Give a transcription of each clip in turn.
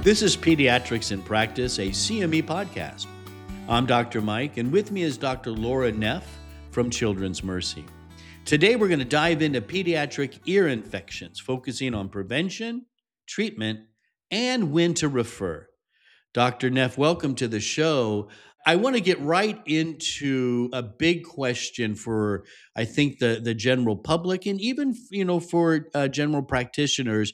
This is Pediatrics in Practice, a CME podcast. I'm Dr. Mike, and with me is Dr. Laura Neff from Children's Mercy. Today, we're going to dive into pediatric ear infections, focusing on prevention, treatment, and when to refer. Dr. Neff, welcome to the show. I want to get right into a big question for, I think, the general public and even, for general practitioners.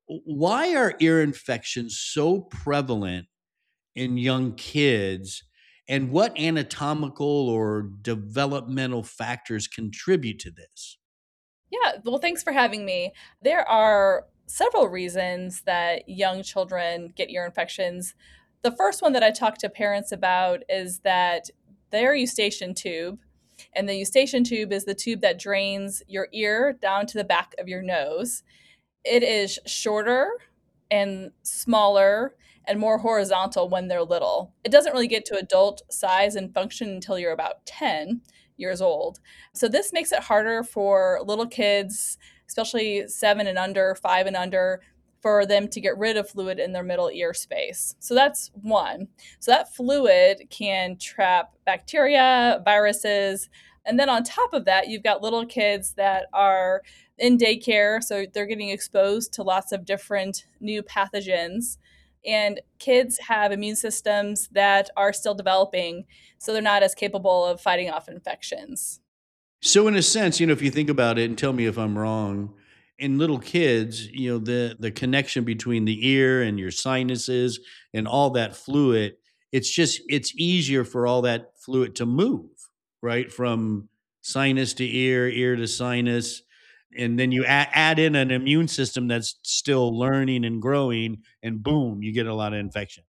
Why are ear infections so prevalent in young kids, and what anatomical or developmental factors contribute to this? Yeah, well, thanks for having me. There are several reasons that young children get ear infections. The first one that I talk to parents about is that their eustachian tube, and the eustachian tube is the tube that drains your ear down to the back of your nose. It is shorter and smaller and more horizontal when they're little. It doesn't really get to adult size and function until you're about 10 years old. So this makes it harder for little kids, especially 7 and under, 5 and under, for them to get rid of fluid in their middle ear space. So that's one. So that fluid can trap bacteria, viruses, and then on top of that, you've got little kids that are in daycare, so they're getting exposed to lots of different new pathogens. And kids have immune systems that are still developing, so they're not as capable of fighting off infections. So, in a sense, if you think about it, and tell me if I'm wrong, in little kids, the connection between the ear and your sinuses and all that fluid, it's easier for all that fluid to move, right? From sinus to ear, ear to sinus. And then you add in an immune system that's still learning and growing, and boom, you get a lot of infection.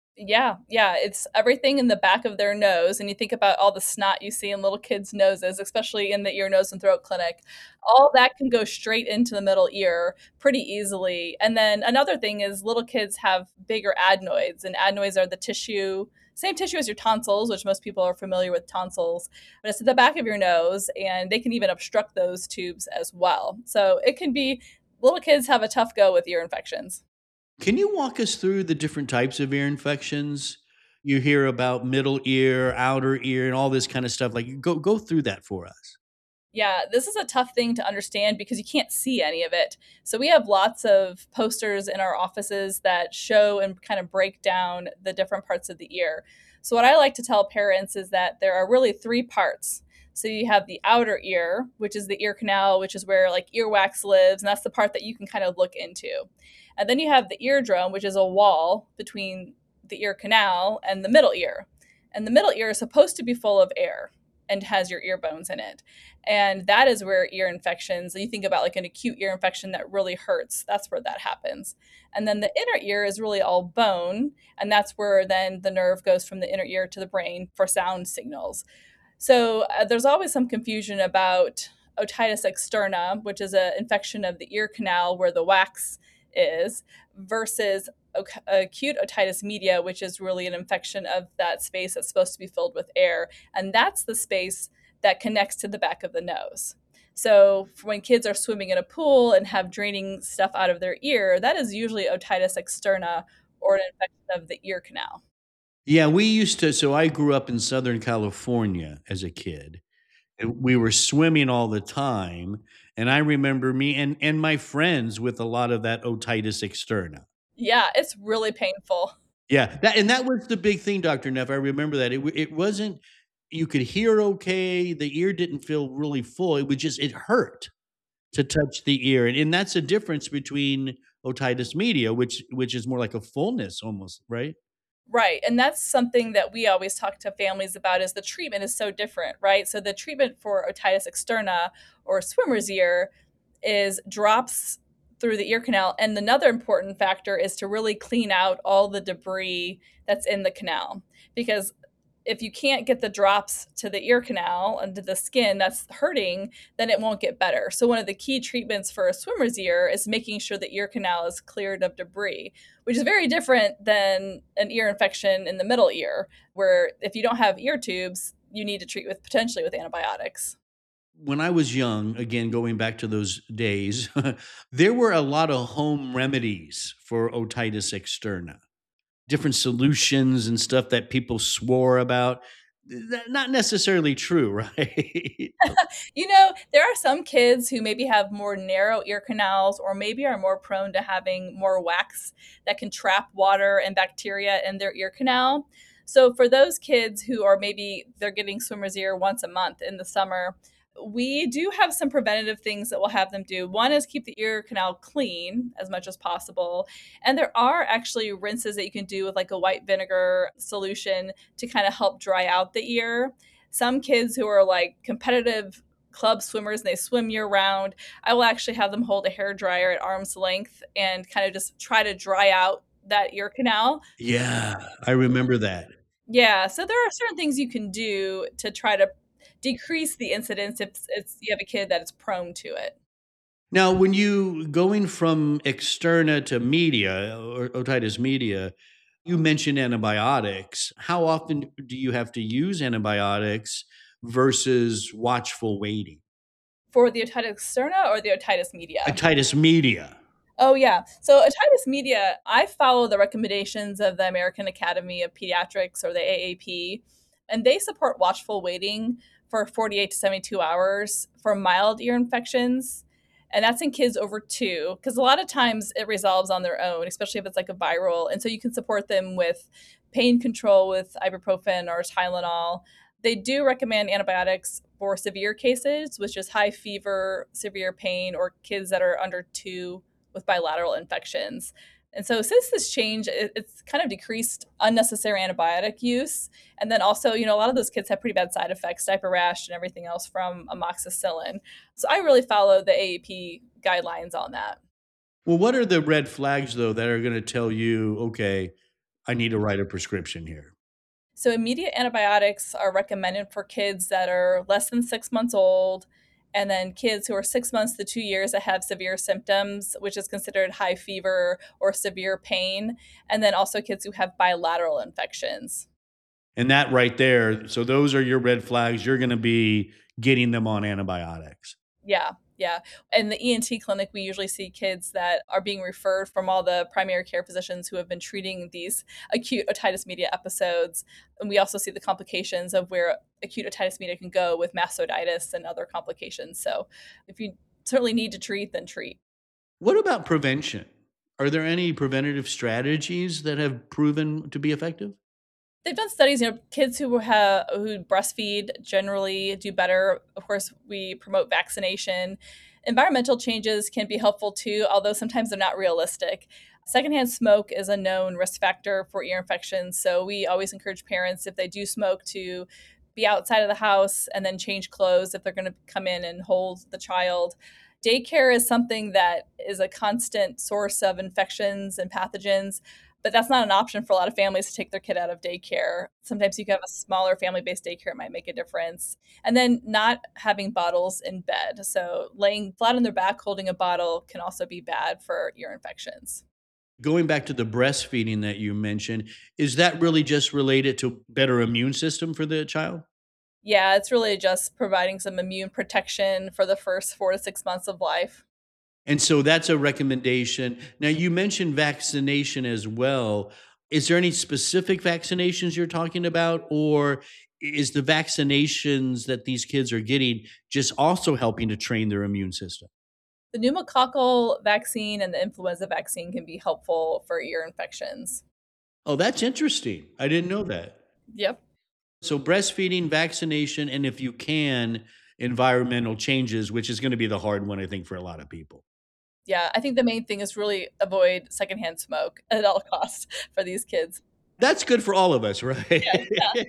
Yeah, it's everything in the back of their nose. And you think about all the snot you see in little kids' noses, especially in the ear, nose, and throat clinic. All that can go straight into the middle ear pretty easily. And then another thing is little kids have bigger adenoids, and adenoids are the tissue, same tissue as your tonsils, which most people are familiar with tonsils, but it's at the back of your nose, and they can even obstruct those tubes as well. So it can be little kids have a tough go with ear infections. Can you walk us through the different types of ear infections? You hear about middle ear, outer ear, and all this kind of stuff. Like, go through that for us. Yeah, this is a tough thing to understand because you can't see any of it. So we have lots of posters in our offices that show and kind of break down the different parts of the ear. So what I like to tell parents is that there are really three parts. So you have the outer ear, which is the ear canal, which is where like earwax lives, and that's the part that you can kind of look into. And then you have the eardrum, which is a wall between the ear canal and the middle ear. And the middle ear is supposed to be full of air and has your ear bones in it. And that is where ear infections, you think about like an acute ear infection that really hurts, that's where that happens. And then the inner ear is really all bone, and that's where then the nerve goes from the inner ear to the brain for sound signals. So there's always some confusion about otitis externa, which is an infection of the ear canal where the wax is, versus acute otitis media, which is really an infection of that space that's supposed to be filled with air. And that's the space that connects to the back of the nose. So when kids are swimming in a pool and have draining stuff out of their ear, that is usually otitis externa or an infection of the ear canal. Yeah, we used to. So I grew up in Southern California as a kid, and we were swimming all the time. And I remember me and my friends with a lot of that otitis externa. Yeah, it's really painful. Yeah, that was the big thing, Doctor Neff. I remember that it wasn't. You could hear okay. The ear didn't feel really full. It was just it hurt to touch the ear, and that's a difference between otitis media, which is more like a fullness almost, right? Right. And that's something that we always talk to families about is the treatment is so different, right? So the treatment for otitis externa or swimmer's ear is drops through the ear canal. And another important factor is to really clean out all the debris that's in the canal. Because if you can't get the drops to the ear canal and to the skin that's hurting, then it won't get better. So one of the key treatments for a swimmer's ear is making sure the ear canal is cleared of debris, which is very different than an ear infection in the middle ear, where if you don't have ear tubes, you need to treat with potentially with antibiotics. When I was young, again, going back to those days, there were a lot of home remedies for otitis externa. different solutions and stuff that people swore about. Not necessarily true, right? There are some kids who maybe have more narrow ear canals or maybe are more prone to having more wax that can trap water and bacteria in their ear canal. So for those kids who are maybe they're getting swimmer's ear once a month in the summer, we do have some preventative things that we'll have them do. One is keep the ear canal clean as much as possible. And there are actually rinses that you can do with like a white vinegar solution to kind of help dry out the ear. Some kids who are like competitive club swimmers and they swim year round, I will actually have them hold a hair dryer at arm's length and kind of just try to dry out that ear canal. Yeah, I remember that. Yeah, so there are certain things you can do to try to decrease the incidence if you have a kid that is prone to it. Now, when you going from externa to media or otitis media, you mentioned antibiotics. How often do you have to use antibiotics versus watchful waiting? For the otitis externa or the otitis media? Otitis media. Oh, yeah. So otitis media, I follow the recommendations of the American Academy of Pediatrics or the AAP, and they support watchful waiting for 48 to 72 hours for mild ear infections. And that's in kids over 2, because a lot of times it resolves on their own, especially if it's like a viral. And so you can support them with pain control with ibuprofen or Tylenol. They do recommend antibiotics for severe cases, which is high fever, severe pain, or kids that are under 2 with bilateral infections. And so since this change, it's kind of decreased unnecessary antibiotic use. And then also, a lot of those kids have pretty bad side effects, diaper rash and everything else from amoxicillin. So I really follow the AAP guidelines on that. Well, what are the red flags though that are going to tell you, okay, I need to write a prescription here? So immediate antibiotics are recommended for kids that are less than 6 months old, and then kids who are 6 months to 2 years that have severe symptoms, which is considered high fever or severe pain, and then also kids who have bilateral infections. And that right there, so those are your red flags. You're going to be getting them on antibiotics. Yeah, yeah. In the ENT clinic, we usually see kids that are being referred from all the primary care physicians who have been treating these acute otitis media episodes. And we also see the complications of where acute otitis media can go with mastoiditis and other complications. So if you certainly need to treat, then treat. What about prevention? Are there any preventative strategies that have proven to be effective? They've done studies, kids who breastfeed generally do better. Of course, we promote vaccination. Environmental changes can be helpful too, although sometimes they're not realistic. Secondhand smoke is a known risk factor for ear infections, so we always encourage parents if they do smoke to be outside of the house and then change clothes if they're going to come in and hold the child. Daycare is something that is a constant source of infections and pathogens, but that's not an option for a lot of families to take their kid out of daycare. Sometimes you can have a smaller family-based daycare, it might make a difference. And then not having bottles in bed. So laying flat on their back holding a bottle can also be bad for ear infections. Going back to the breastfeeding that you mentioned, is that really just related to better immune system for the child? Yeah, it's really just providing some immune protection for the first 4 to 6 months of life. And so that's a recommendation. Now, you mentioned vaccination as well. Is there any specific vaccinations you're talking about, or is the vaccinations that these kids are getting just also helping to train their immune system? The pneumococcal vaccine and the influenza vaccine can be helpful for ear infections. Oh, that's interesting. I didn't know that. Yep. So, breastfeeding, vaccination, and if you can, environmental changes, which is going to be the hard one, I think, for a lot of people. Yeah, I think the main thing is really avoid secondhand smoke at all costs for these kids. That's good for all of us, right? Yeah,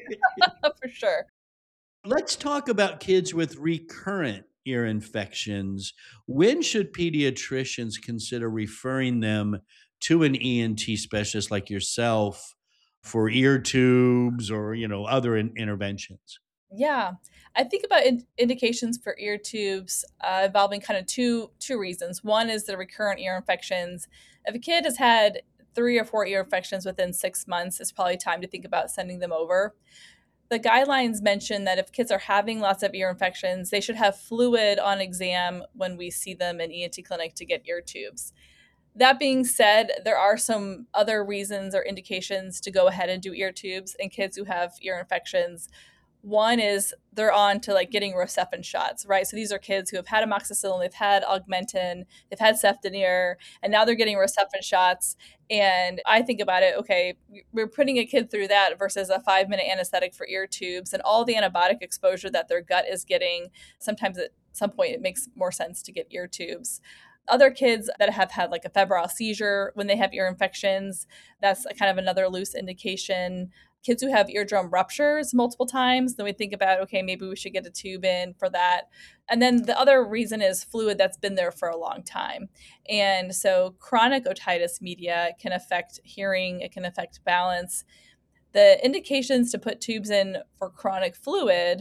for sure. Let's talk about kids with recurrent ear infections. When should pediatricians consider referring them to an ENT specialist like yourself for ear tubes or, other interventions? Yeah, I think about indications for ear tubes involving kind of two reasons. One is the recurrent ear infections. If a kid has had 3 or 4 ear infections within 6 months, it's probably time to think about sending them over. The guidelines mention that if kids are having lots of ear infections, they should have fluid on exam when we see them in ENT clinic to get ear tubes. That being said, there are some other reasons or indications to go ahead and do ear tubes in kids who have ear infections. One is they're on to like getting Rocephin shots, right? So these are kids who have had amoxicillin, they've had Augmentin, they've had Cefdinir, and now they're getting Rocephin shots. And I think about it, okay, we're putting a kid through that versus a 5-minute anesthetic for ear tubes and all the antibiotic exposure that their gut is getting. Sometimes at some point it makes more sense to get ear tubes. Other kids that have had like a febrile seizure when they have ear infections, that's a kind of another loose indication. Kids who have eardrum ruptures multiple times, then we think about, okay, maybe we should get a tube in for that. And then the other reason is fluid that's been there for a long time. And so chronic otitis media can affect hearing, it can affect balance. The indications to put tubes in for chronic fluid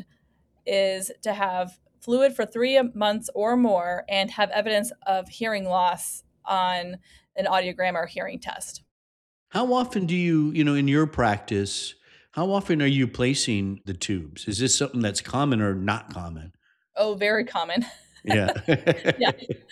is to have fluid for 3 months or more and have evidence of hearing loss on an audiogram or hearing test. How often do you, in your practice, how often are you placing the tubes? Is this something that's common or not common? Oh, very common. Yeah. Yeah.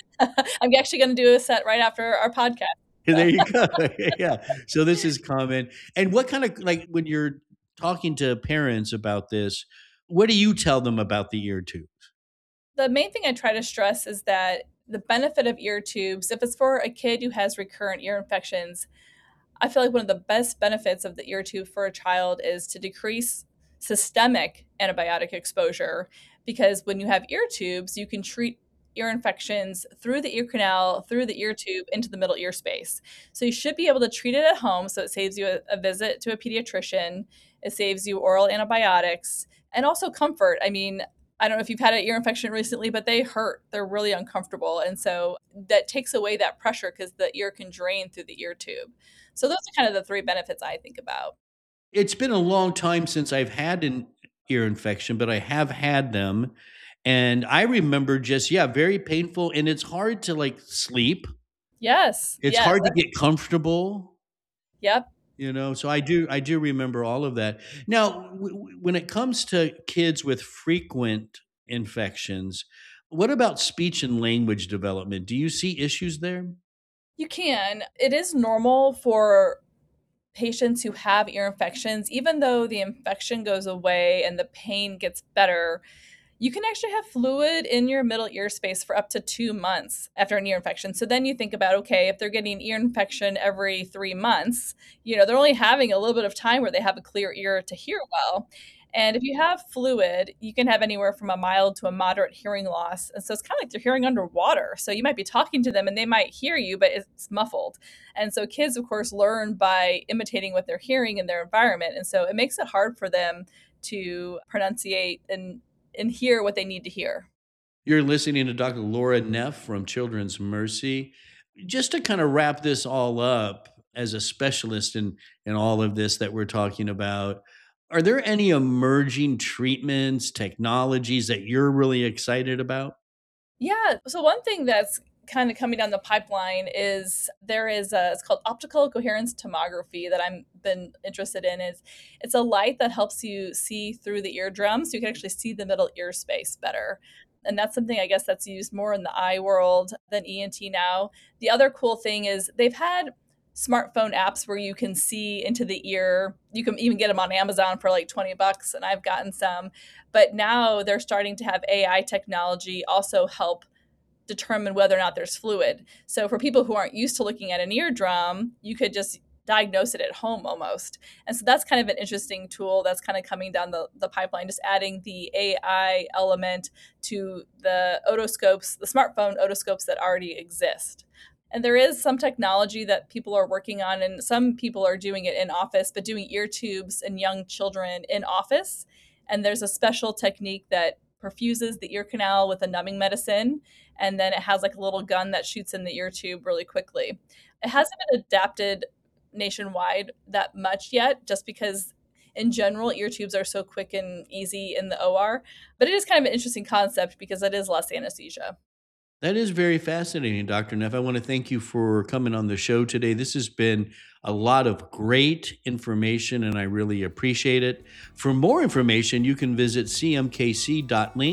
I'm actually going to do a set right after our podcast. There you go. Yeah. So this is common. And what kind of, like, when you're talking to parents about this, what do you tell them about the ear tubes? The main thing I try to stress is that the benefit of ear tubes, if it's for a kid who has recurrent ear infections, I feel like one of the best benefits of the ear tube for a child is to decrease systemic antibiotic exposure, because when you have ear tubes, you can treat ear infections through the ear canal, through the ear tube, into the middle ear space. So you should be able to treat it at home, so it saves you a visit to a pediatrician, it saves you oral antibiotics, and also comfort. I mean, I don't know if you've had an ear infection recently, but they hurt. They're really uncomfortable. And so that takes away that pressure because the ear can drain through the ear tube. So those are kind of the 3 benefits I think about. It's been a long time since I've had an ear infection, but I have had them. And I remember just, yeah, very painful. And it's hard to like sleep. Yes. It's Yes. hard to get comfortable. Yep. So I do remember all of that. Now, when it comes to kids with frequent infections, what about speech and language development? Do you see issues there? You can. It is normal for patients who have ear infections, even though the infection goes away and the pain gets better, you can actually have fluid in your middle ear space for up to 2 months after an ear infection. So then you think about, okay, if they're getting an ear infection every 3 months, they're only having a little bit of time where they have a clear ear to hear well. And if you have fluid, you can have anywhere from a mild to a moderate hearing loss. And so it's kind of like they're hearing underwater. So you might be talking to them and they might hear you, but it's muffled. And so kids, of course, learn by imitating what they're hearing in their environment. And so it makes it hard for them to pronunciate and hear what they need to hear. You're listening to Dr. Laura Neff from Children's Mercy. Just to kind of wrap this all up, as a specialist in all of this that we're talking about, are there any emerging treatments, technologies that you're really excited about? Yeah. So one thing that's kind of coming down the pipeline is it's called optical coherence tomography that I've been interested in. It's a light that helps you see through the eardrum, so you can actually see the middle ear space better. And that's something I guess that's used more in the eye world than ENT now. The other cool thing is they've had smartphone apps where you can see into the ear. You can even get them on Amazon for like $20, and I've gotten some. But now they're starting to have AI technology also help determine whether or not there's fluid. So for people who aren't used to looking at an eardrum, you could just diagnose it at home almost. And so that's kind of an interesting tool that's kind of coming down the pipeline, just adding the AI element to the otoscopes, the smartphone otoscopes that already exist. And there is some technology that people are working on, and some people are doing it in office, but doing ear tubes in young children in office. And there's a special technique that perfuses the ear canal with a numbing medicine, and then it has like a little gun that shoots in the ear tube really quickly. It hasn't been adapted nationwide that much yet, just because in general ear tubes are so quick and easy in the OR, but it is kind of an interesting concept because it is less anesthesia. That is very fascinating, Dr. Neff. I want to thank you for coming on the show today. This has been a lot of great information, and I really appreciate it. For more information, you can visit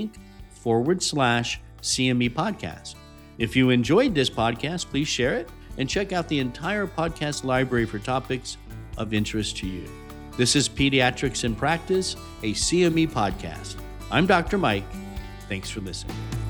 cmkc.link/CME podcast. If you enjoyed this podcast, please share it and check out the entire podcast library for topics of interest to you. This is Pediatrics in Practice, a CME podcast. I'm Dr. Mike. Thanks for listening.